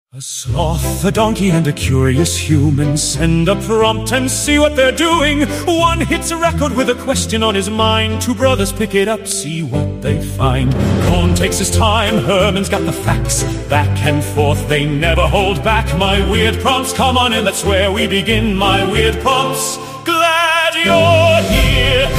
A sloth, a donkey, and a curious human send a prompt and see what they're doing. One hits a record with a question on his mind. Two brothers pick it up, see what they find. Cohn takes his time, Herman's got the facts. Back and forth, they never hold back. My weird prompts, come on in, that's where we begin. My weird prompts, glad you're here.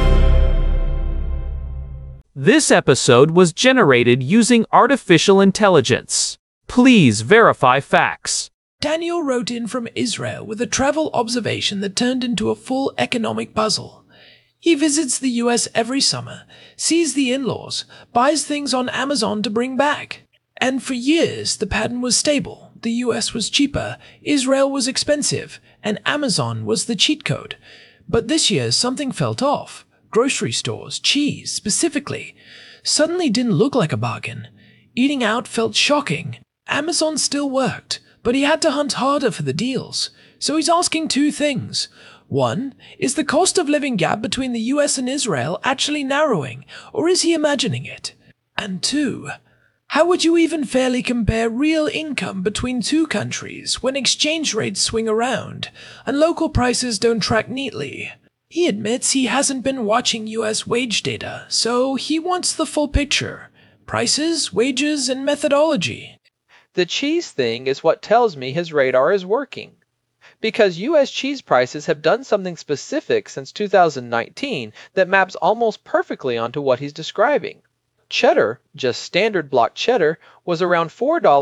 This episode was generated using artificial intelligence. Please verify facts. Daniel wrote in from Israel with a travel observation that turned into a full economic puzzle. He visits the US every summer, sees the in-laws, buys things on Amazon to bring back. And for years, the pattern was stable. The US was cheaper, Israel was expensive, and Amazon was the cheat code. But this year, something felt off. Grocery stores, cheese specifically, suddenly didn't look like a bargain. Eating out felt shocking. Amazon still worked, but he had to hunt harder for the deals. So he's asking two things. One, is the cost of living gap between the US and Israel actually narrowing, or is he imagining it? And two, how would you even fairly compare real income between two countries when exchange rates swing around and local prices don't track neatly? He admits he hasn't been watching US wage data, so he wants the full picture. Prices, wages, and methodology. The cheese thing is what tells me his radar is working. Because U.S. cheese prices have done something specific since 2019 that maps almost perfectly onto what he's describing. Cheddar, just standard block cheddar, was around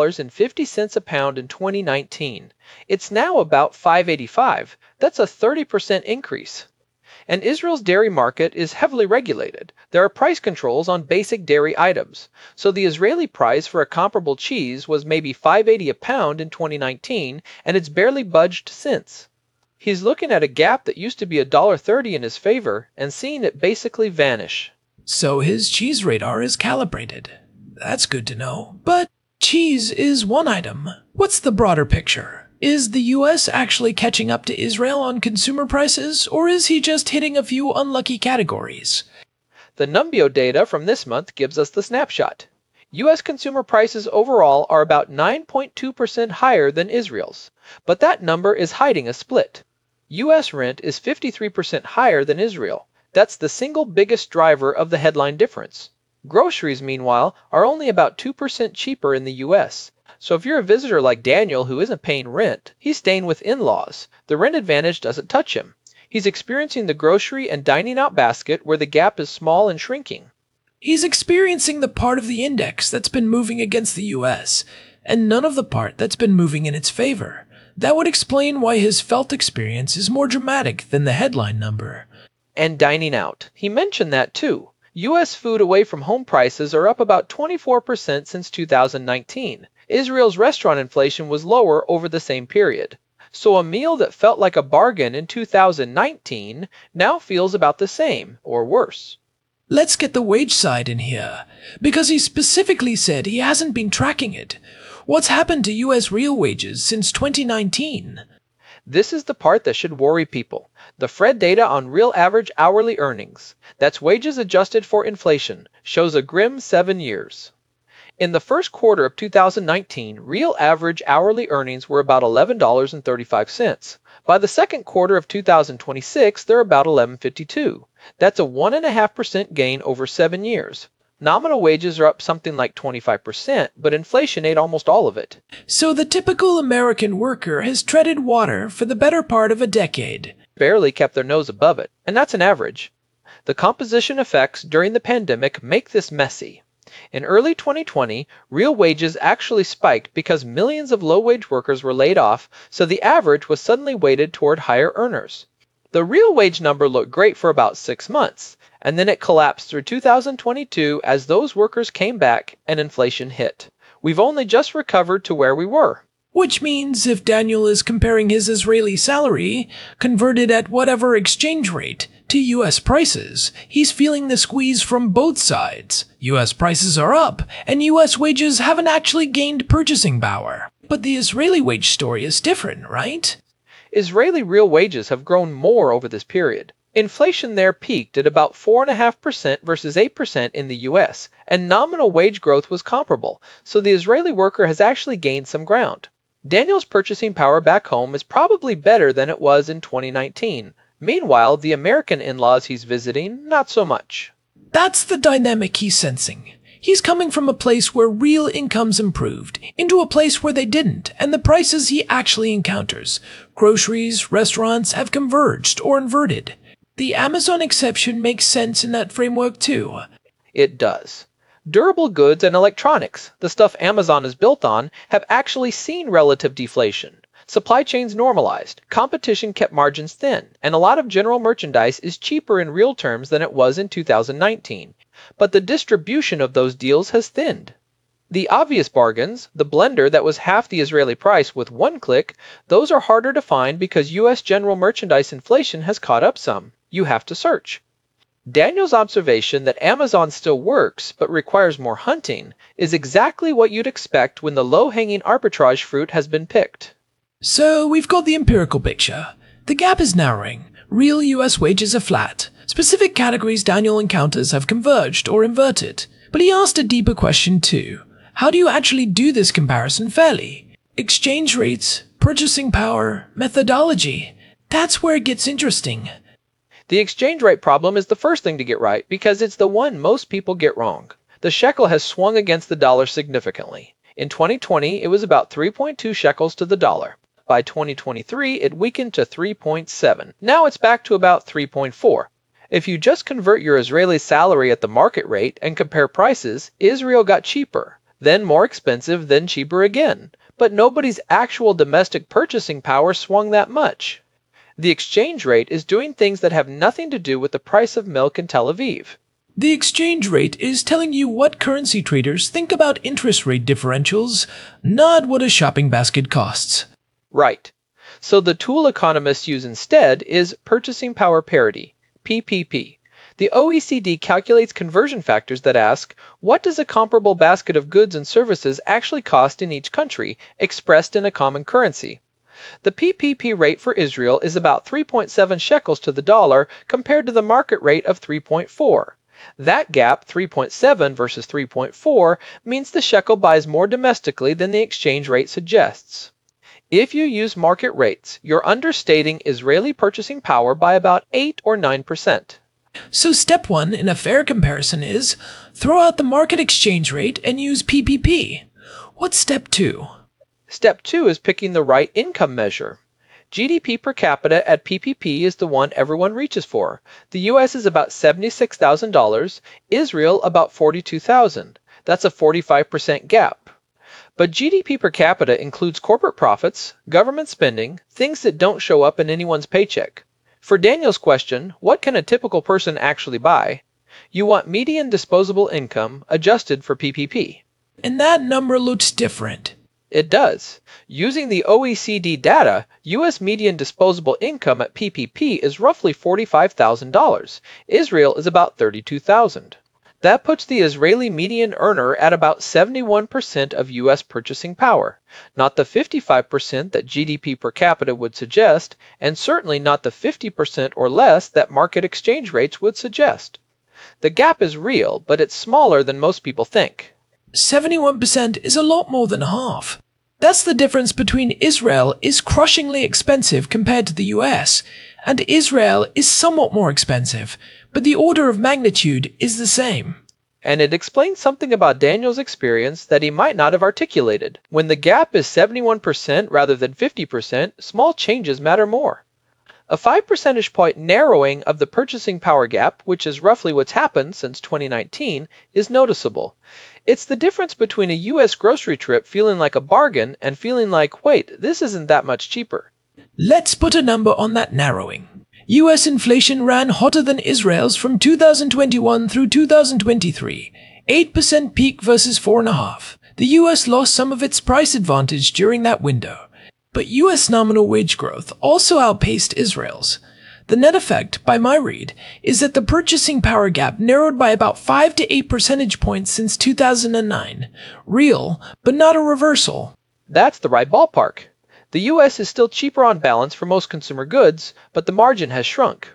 $4.50 a pound in 2019. It's now about $5.85. That's a 30% increase. And Israel's dairy market is heavily regulated. There are price controls on basic dairy items. So the Israeli price for a comparable cheese was maybe $5.80 a pound in 2019, and it's barely budged since. He's looking at a gap that used to be $1.30 in his favor and seeing it basically vanish. So his cheese radar is calibrated. That's good to know. But cheese is one item. What's the broader picture? Is the US actually catching up to Israel on consumer prices, or is he just hitting a few unlucky categories? The Numbeo data from this month gives us the snapshot. US consumer prices overall are about 9.2% higher than Israel's, but that number is hiding a split. US rent is 53% higher than Israel. That's the single biggest driver of the headline difference. Groceries, meanwhile, are only about 2% cheaper in the US. So if you're a visitor like Daniel who isn't paying rent, he's staying with in-laws. The rent advantage doesn't touch him. He's experiencing the grocery and dining out basket where the gap is small and shrinking. He's experiencing the part of the index that's been moving against the US, and none of the part that's been moving in its favor. That would explain why his felt experience is more dramatic than the headline number. And dining out. He mentioned that too. US food away from home prices are up about 24% since 2019. Israel's restaurant inflation was lower over the same period. So a meal that felt like a bargain in 2019 now feels about the same, or worse. Let's get the wage side in here, because he specifically said he hasn't been tracking it. What's happened to US real wages since 2019? This is the part that should worry people. The Fred data on real average hourly earnings, that's wages adjusted for inflation, shows a grim 7 years. In the first quarter of 2019, real average hourly earnings were about $11.35. By the second quarter of 2026, they're about $11.52. That's a 1.5% gain over 7 years. Nominal wages are up something like 25%, but inflation ate almost all of it. So the typical American worker has treaded water for the better part of a decade. Barely kept their nose above it, and that's an average. The composition effects during the pandemic make this messy. In early 2020, real wages actually spiked because millions of low-wage workers were laid off, so the average was suddenly weighted toward higher earners. The real wage number looked great for about 6 months, and then it collapsed through 2022 as those workers came back and inflation hit. We've only just recovered to where we were. Which means if Daniel is comparing his Israeli salary, converted at whatever exchange rate, to US prices, he's feeling the squeeze from both sides. US prices are up, and US wages haven't actually gained purchasing power. But the Israeli wage story is different, right? Israeli real wages have grown more over this period. Inflation there peaked at about 4.5% versus 8% in the US, and nominal wage growth was comparable, so the Israeli worker has actually gained some ground. Daniel's purchasing power back home is probably better than it was in 2019. Meanwhile, the American in-laws he's visiting, not so much. That's the dynamic he's sensing. He's coming from a place where real incomes improved into a place where they didn't, and the prices he actually encounters, groceries, restaurants, have converged or inverted. The Amazon exception makes sense in that framework too. It does. Durable goods and electronics, the stuff Amazon is built on, have actually seen relative deflation. Supply chains normalized, competition kept margins thin, and a lot of general merchandise is cheaper in real terms than it was in 2019. But the distribution of those deals has thinned. The obvious bargains, the blender that was half the Israeli price with one click, those are harder to find because US general merchandise inflation has caught up some. You have to search. Daniel's observation that Amazon still works but requires more hunting is exactly what you'd expect when the low-hanging arbitrage fruit has been picked. So we've got the empirical picture. The gap is narrowing. Real US wages are flat. Specific categories Daniel encounters have converged or inverted. But he asked a deeper question too. How do you actually do this comparison fairly? Exchange rates, purchasing power, methodology. That's where it gets interesting. The exchange rate problem is the first thing to get right because it's the one most people get wrong. The shekel has swung against the dollar significantly. In 2020, it was about 3.2 shekels to the dollar. By 2023, it weakened to 3.7. Now it's back to about 3.4. If you just convert your Israeli salary at the market rate and compare prices, Israel got cheaper, then more expensive, then cheaper again. But nobody's actual domestic purchasing power swung that much. The exchange rate is doing things that have nothing to do with the price of milk in Tel Aviv. The exchange rate is telling you what currency traders think about interest rate differentials, not what a shopping basket costs. Right. So the tool economists use instead is purchasing power parity, PPP. The OECD calculates conversion factors that ask, what does a comparable basket of goods and services actually cost in each country, expressed in a common currency? The PPP rate for Israel is about 3.7 shekels to the dollar compared to the market rate of 3.4. That gap, 3.7 versus 3.4, means the shekel buys more domestically than the exchange rate suggests. If you use market rates, you're understating Israeli purchasing power by about 8 or 9%. So step 1 in a fair comparison is throw out the market exchange rate and use PPP. What's step 2? Step 2 is picking the right income measure. GDP per capita at PPP is the one everyone reaches for. The US is about $76,000, Israel about $42,000. That's a 45% gap. But GDP per capita includes corporate profits, government spending, things that don't show up in anyone's paycheck. For Daniel's question, what can a typical person actually buy? You want median disposable income adjusted for PPP. And that number looks different. It does. Using the OECD data, U.S. median disposable income at PPP is roughly $45,000. Israel is about $32,000. That puts the Israeli median earner at about 71% of U.S. purchasing power, not the 55% that GDP per capita would suggest, and certainly not the 50% or less that market exchange rates would suggest. The gap is real, but it's smaller than most people think. 71% is a lot more than half. That's the difference between Israel is crushingly expensive compared to the US, and Israel is somewhat more expensive, but the order of magnitude is the same. And it explains something about Daniel's experience that he might not have articulated. When the gap is 71% rather than 50%, small changes matter more. A 5 percentage point narrowing of the purchasing power gap, which is roughly what's happened since 2019, is noticeable. It's the difference between a US grocery trip feeling like a bargain and feeling like, wait, this isn't that much cheaper. Let's put a number on that narrowing. US inflation ran hotter than Israel's from 2021 through 2023. 8% peak versus 4.5%. The US lost some of its price advantage during that window. But US nominal wage growth also outpaced Israel's. The net effect, by my read, is that the purchasing power gap narrowed by about 5 to 8 percentage points since 2009. Real, but not a reversal. That's the right ballpark. The US is still cheaper on balance for most consumer goods, but the margin has shrunk.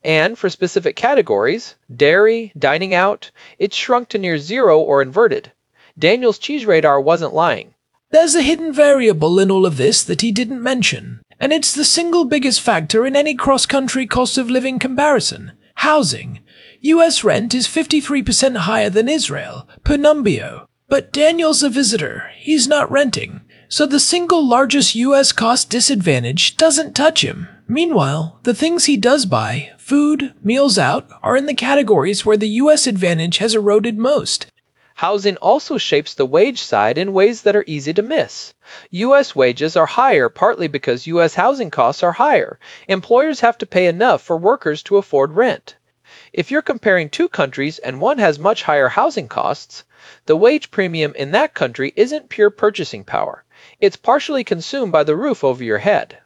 And for specific categories, dairy, dining out, it's shrunk to near zero or inverted. Daniel's cheese radar wasn't lying. There's a hidden variable in all of this that he didn't mention, and it's the single biggest factor in any cross-country cost of living comparison: housing. US rent is 53% higher than Israel, per Numbeo. But Daniel's a visitor, he's not renting, so the single largest US cost disadvantage doesn't touch him. Meanwhile, the things he does buy, food, meals out, are in the categories where the US advantage has eroded most. Housing also shapes the wage side in ways that are easy to miss. U.S. wages are higher partly because U.S. housing costs are higher. Employers have to pay enough for workers to afford rent. If you're comparing two countries and one has much higher housing costs, the wage premium in that country isn't pure purchasing power. It's partially consumed by the roof over your head.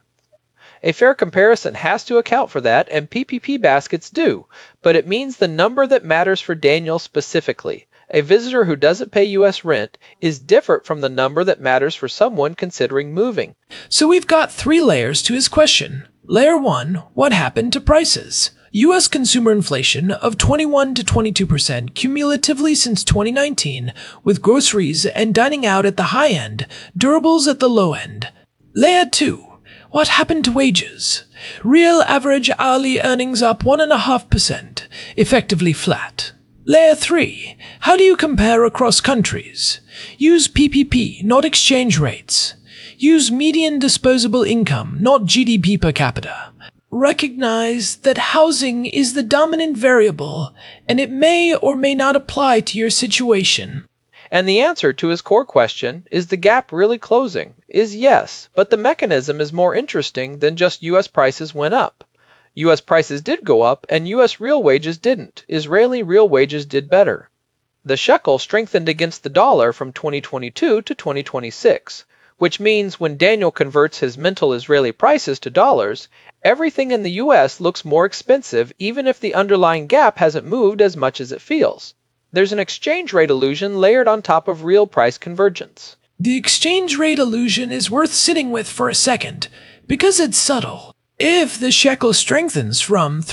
A fair comparison has to account for that, and PPP baskets do, but it means the number that matters for Daniel specifically, a visitor who doesn't pay U.S. rent, is different from the number that matters for someone considering moving. So we've got 3 layers to his question. Layer 1, what happened to prices? U.S. consumer inflation of 21 to 22% cumulatively since 2019, with groceries and dining out at the high end, durables at the low end. Layer 2, what happened to wages? Real average hourly earnings up 1.5%, effectively flat. Layer 3, how do you compare across countries? Use PPP, not exchange rates. Use median disposable income, not GDP per capita. Recognize that housing is the dominant variable, and it may or may not apply to your situation. And the answer to his core question, is the gap really closing, is yes, but the mechanism is more interesting than just U.S. prices went up. U.S. prices did go up, and U.S. real wages didn't. Israeli real wages did better. The shekel strengthened against the dollar from 2022 to 2026, which means when Daniel converts his mental Israeli prices to dollars, everything in the U.S. looks more expensive even if the underlying gap hasn't moved as much as it feels. There's an exchange rate illusion layered on top of real price convergence. The exchange rate illusion is worth sitting with for a second, because it's subtle. If the shekel strengthens from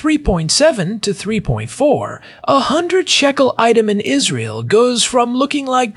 3.7 to 3.4, a 100 shekel item in Israel goes from looking like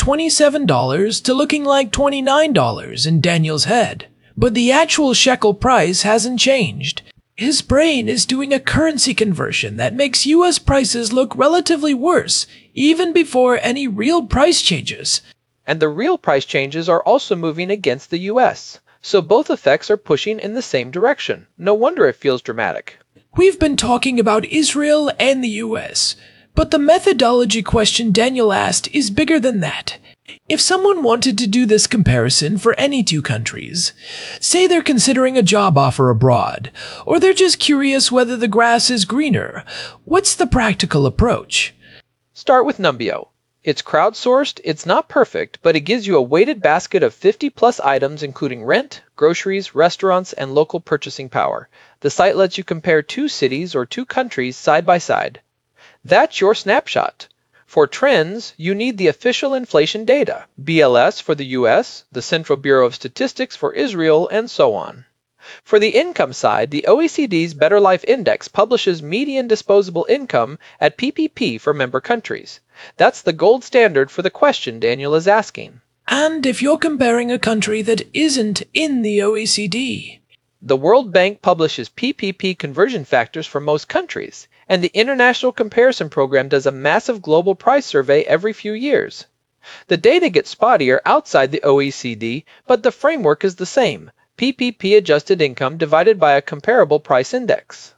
$27 to looking like $29 in Daniel's head. But the actual shekel price hasn't changed. His brain is doing a currency conversion that makes US prices look relatively worse, even before any real price changes. And the real price changes are also moving against the US. So both effects are pushing in the same direction. No wonder it feels dramatic. We've been talking about Israel and the US, but the methodology question Daniel asked is bigger than that. If someone wanted to do this comparison for any two countries, say they're considering a job offer abroad, or they're just curious whether the grass is greener, what's the practical approach? Start with Numbeo. It's crowdsourced, it's not perfect, but it gives you a weighted basket of 50-plus items including rent, groceries, restaurants, and local purchasing power. The site lets you compare two cities or two countries side by side. That's your snapshot. For trends, you need the official inflation data, BLS for the US, the Central Bureau of Statistics for Israel, and so on. For the income side, the OECD's Better Life Index publishes median disposable income at PPP for member countries. That's the gold standard for the question Daniel is asking. And if you're comparing a country that isn't in the OECD? The World Bank publishes PPP conversion factors for most countries, and the International Comparison Program does a massive global price survey every few years. The data gets spottier outside the OECD, but the framework is the same. PPP adjusted income divided by a comparable price index.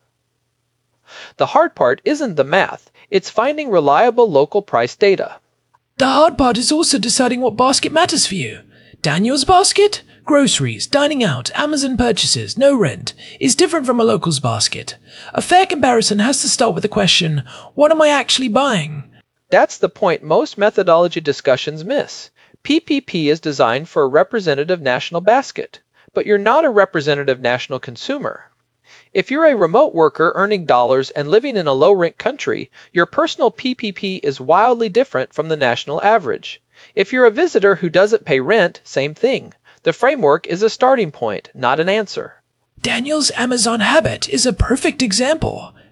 The hard part isn't the math, it's finding reliable local price data. The hard part is also deciding what basket matters for you. Daniel's basket? Groceries, dining out, Amazon purchases, no rent, is different from a local's basket. A fair comparison has to start with the question, what am I actually buying? That's the point most methodology discussions miss. PPP is designed for a representative national basket. But you're not a representative national consumer. If you're a remote worker earning dollars and living in a low-rent country, your personal PPP is wildly different from the national average. If you're a visitor who doesn't pay rent, same thing. The framework is a starting point, not an answer. Daniel's Amazon habit is a perfect example.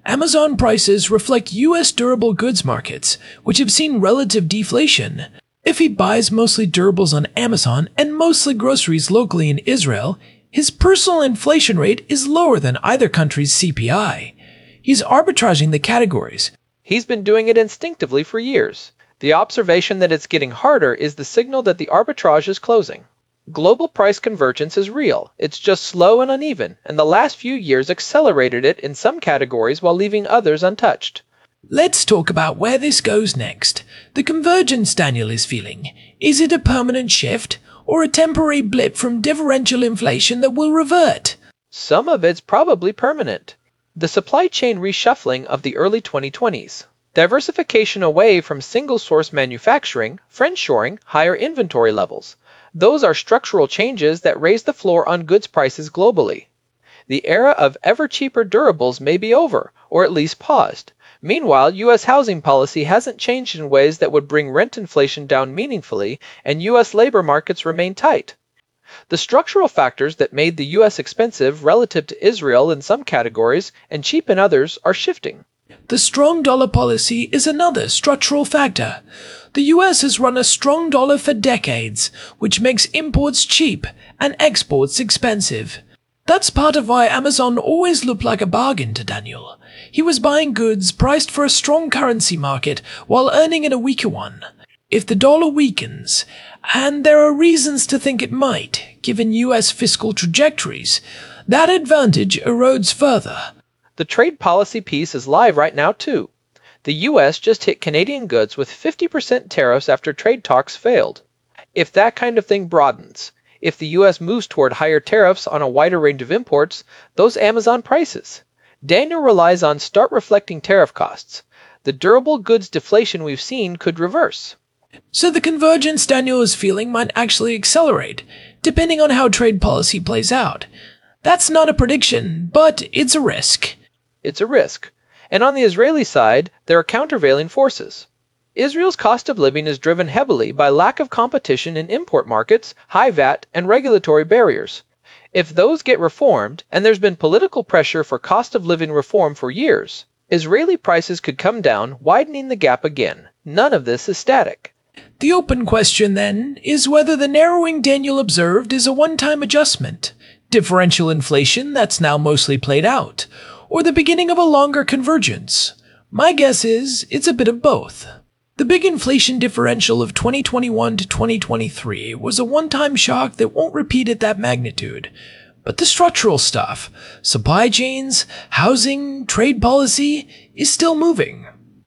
Amazon prices reflect US durable goods markets, which have seen relative deflation. If he buys mostly durables on Amazon and mostly groceries locally in Israel, his personal inflation rate is lower than either country's CPI. He's arbitraging the categories. He's been doing it instinctively for years. The observation that it's getting harder is the signal that the arbitrage is closing. Global price convergence is real. It's just slow and uneven, and the last few years accelerated it in some categories while leaving others untouched. Let's talk about where this goes next. The convergence Daniel is feeling. Is it a permanent shift, or a temporary blip from differential inflation that will revert? Some of it's probably permanent. The supply chain reshuffling of the early 2020s. Diversification away from single-source manufacturing, friendshoring, higher inventory levels. Those are structural changes that raise the floor on goods prices globally. The era of ever-cheaper durables may be over, or at least paused. Meanwhile, U.S. housing policy hasn't changed in ways that would bring rent inflation down meaningfully, and U.S. labor markets remain tight. The structural factors that made the U.S. expensive relative to Israel in some categories and cheap in others are shifting. The strong dollar policy is another structural factor. The US has run a strong dollar for decades, which makes imports cheap and exports expensive. That's part of why Amazon always looked like a bargain to Daniel. He was buying goods priced for a strong currency market while earning in a weaker one. If the dollar weakens, and there are reasons to think it might, given US fiscal trajectories, that advantage erodes further. The trade policy piece is live right now too. The U.S. just hit Canadian goods with 50% tariffs after trade talks failed. If that kind of thing broadens, if the U.S. moves toward higher tariffs on a wider range of imports, those Amazon prices. Daniel relies on start reflecting tariff costs. The durable goods deflation we've seen could reverse. So the convergence Daniel is feeling might actually accelerate, depending on how trade policy plays out. That's not a prediction, but it's a risk. It's a risk. And on the Israeli side, there are countervailing forces. Israel's cost of living is driven heavily by lack of competition in import markets, high VAT, and regulatory barriers. If those get reformed, and there's been political pressure for cost of living reform for years, Israeli prices could come down, widening the gap again. None of this is static. The open question, then, is whether the narrowing Daniel observed is a one-time adjustment, differential inflation that's now mostly played out, or the beginning of a longer convergence. My guess is it's a bit of both. The big inflation differential of 2021 to 2023 was a one-time shock that won't repeat at that magnitude. But the structural stuff, supply chains, housing, trade policy, is still moving.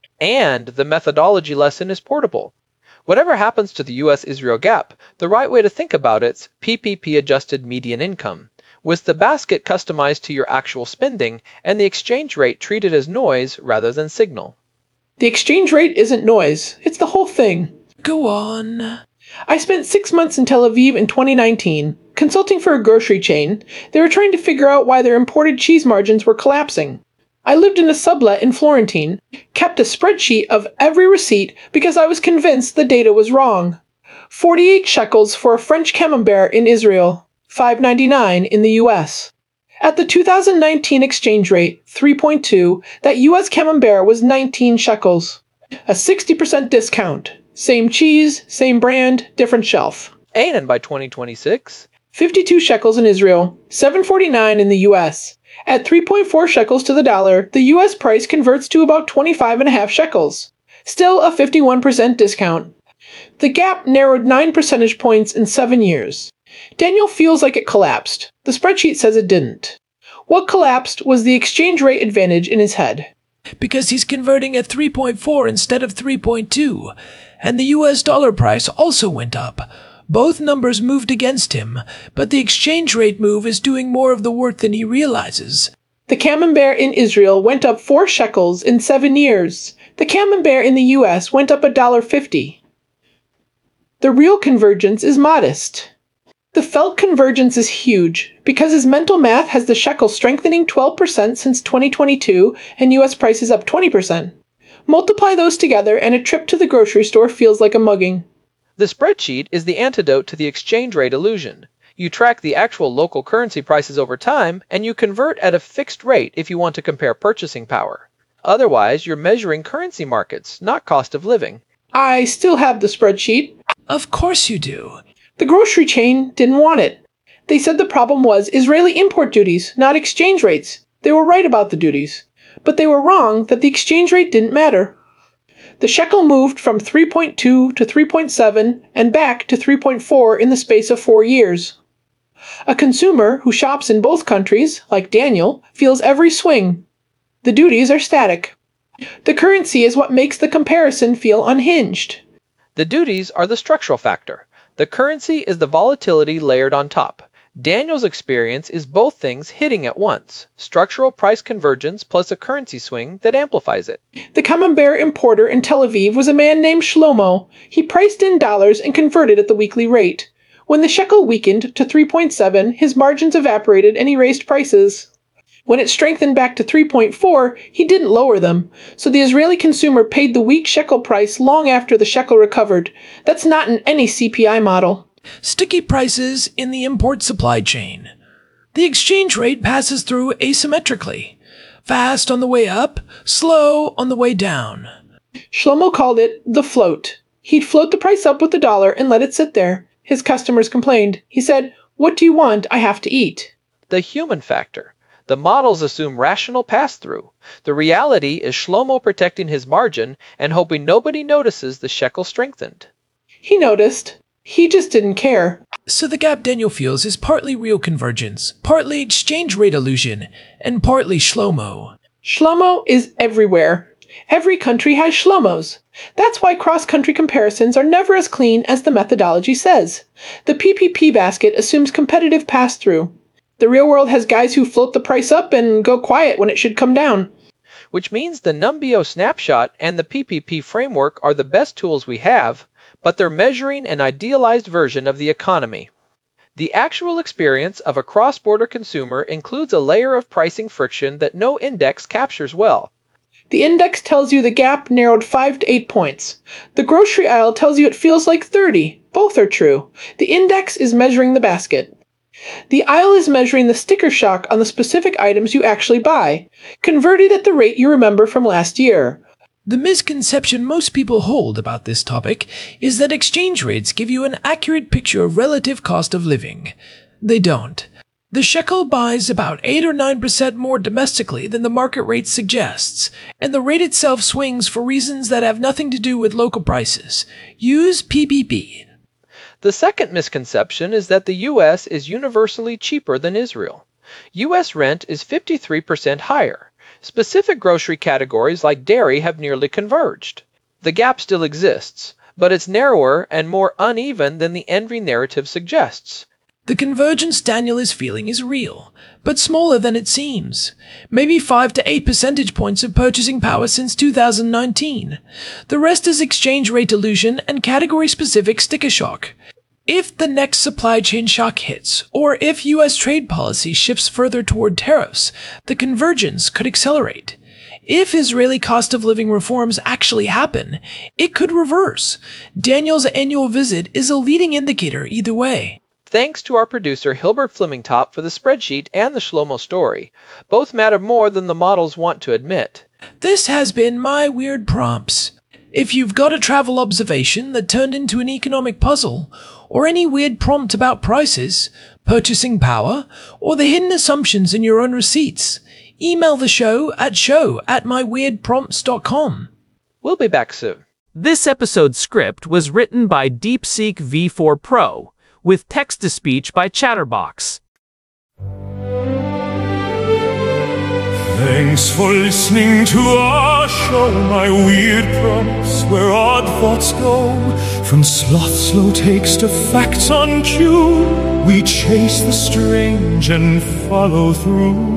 And the methodology lesson is portable. Whatever happens to the U.S.-Israel gap, the right way to think about it's PPP-adjusted median income, with the basket customized to your actual spending and the exchange rate treated as noise rather than signal. The exchange rate isn't noise, it's the whole thing. Go on. I spent 6 months in Tel Aviv in 2019, consulting for a grocery chain. They were trying to figure out why their imported cheese margins were collapsing. I lived in a sublet in Florentine, kept a spreadsheet of every receipt because I was convinced the data was wrong. 48 shekels for a French camembert in Israel, $5.99 in the US. At the 2019 exchange rate, 3.2, that US camembert was 19 shekels. A 60% discount. Same cheese, same brand, different shelf. And by 2026, 52 shekels in Israel, $7.49 in the US. At 3.4 shekels to the dollar, the US price converts to about 25.5 shekels. Still a 51% discount. The gap narrowed 9 percentage points in 7 years. Daniel feels like it collapsed. The spreadsheet says it didn't. What collapsed was the exchange rate advantage in his head. Because he's converting at 3.4 instead of 3.2, and the US dollar price also went up. Both numbers moved against him, but the exchange rate move is doing more of the work than he realizes. The camembert in Israel went up 4 shekels in 7 years. The camembert in the US went up $1.50. The real convergence is modest. The felt convergence is huge, because his mental math has the shekel strengthening 12% since 2022 and US prices up 20%. Multiply those together and a trip to the grocery store feels like a mugging. the spreadsheet is the antidote to the exchange rate illusion. You track the actual local currency prices over time, and you convert at a fixed rate if you want to compare purchasing power. Otherwise, you're measuring currency markets, not cost of living. I still have the spreadsheet. Of course you do. The grocery chain didn't want it. They said the problem was Israeli import duties, not exchange rates. They were right about the duties. But they were wrong that the exchange rate didn't matter. The shekel moved from 3.2 to 3.7 and back to 3.4 in the space of 4 years. A consumer who shops in both countries, like Daniel, feels every swing. The duties are static. The currency is what makes the comparison feel unhinged. The duties are the structural factor. The currency is the volatility layered on top. Daniel's experience is both things hitting at once, structural price convergence plus a currency swing that amplifies it. The camembert importer in Tel Aviv was a man named Shlomo. He priced in dollars and converted at the weekly rate. When the shekel weakened to 3.7, his margins evaporated and he raised prices. When it strengthened back to 3.4, he didn't lower them, so the Israeli consumer paid the weak shekel price long after the shekel recovered. That's not in any CPI model. Sticky prices in the import supply chain. The exchange rate passes through asymmetrically. Fast on the way up, slow on the way down. Shlomo called it the float. He'd float the price up with the dollar and let it sit there. His customers complained. He said, "What do you want? I have to eat." The human factor. The models assume rational pass-through. The reality is Shlomo protecting his margin and hoping nobody notices the shekel strengthened. He noticed. He just didn't care. So the gap Daniel feels is partly real convergence, partly exchange rate illusion, and partly Shlomo. Shlomo is everywhere. Every country has Shlomos. That's why cross-country comparisons are never as clean as the methodology says. The PPP basket assumes competitive pass-through. The real world has guys who float the price up and go quiet when it should come down. Which means the Numbeo snapshot and the PPP framework are the best tools we have, but they're measuring an idealized version of the economy. The actual experience of a cross-border consumer includes a layer of pricing friction that no index captures well. The index tells you the gap narrowed 5 to 8 points. The grocery aisle tells you it feels like 30. Both are true. The index is measuring the basket. The aisle is measuring the sticker shock on the specific items you actually buy, converted at the rate you remember from last year. The misconception most people hold about this topic is that exchange rates give you an accurate picture of relative cost of living. They don't. The shekel buys about 8 or 9% more domestically than the market rate suggests, and the rate itself swings for reasons that have nothing to do with local prices. Use PPP. The second misconception is that the U.S. is universally cheaper than Israel. U.S. rent is 53% higher. Specific grocery categories like dairy have nearly converged. The gap still exists, but it's narrower and more uneven than the envy narrative suggests. The convergence Daniel is feeling is real, but smaller than it seems. Maybe 5 to 8 percentage points of purchasing power since 2019. The rest is exchange rate illusion and category-specific sticker shock. If the next supply chain shock hits, or if U.S. trade policy shifts further toward tariffs, the convergence could accelerate. If Israeli cost of living reforms actually happen, it could reverse. Daniel's annual visit is a leading indicator either way. Thanks to our producer Hilbert Flemingtop for the spreadsheet and the Shlomo story. Both matter more than the models want to admit. This has been My Weird Prompts. If you've got a travel observation that turned into an economic puzzle, or any weird prompt about prices, purchasing power, or the hidden assumptions in your own receipts, email the show at show@myweirdprompts.com. We'll be back soon. This episode's script was written by DeepSeek V4 Pro, with text-to-speech by Chatterbox. Thanks for listening to our show, My Weird Prompts, where odd thoughts go. From sloth slow takes to facts on cue, we chase the strange and follow through.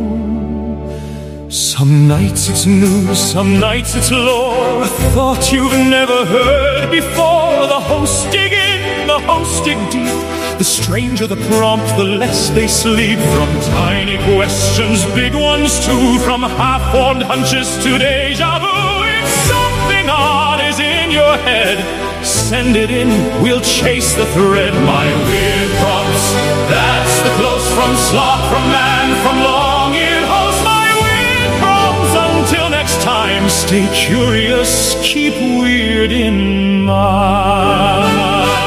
Some nights it's news, some nights it's lore, a thought you've never heard before. The hosts dig in, the hosts dig deep. The stranger the prompt, the less they sleep. From tiny questions, big ones too. From half-formed hunches to deja vu. If something odd is in your head, send it in, we'll chase the thread. My weird prompts, that's the close from sloth, from man, from long-eared host. My weird prompts, Until next time, stay curious, keep weird in mind.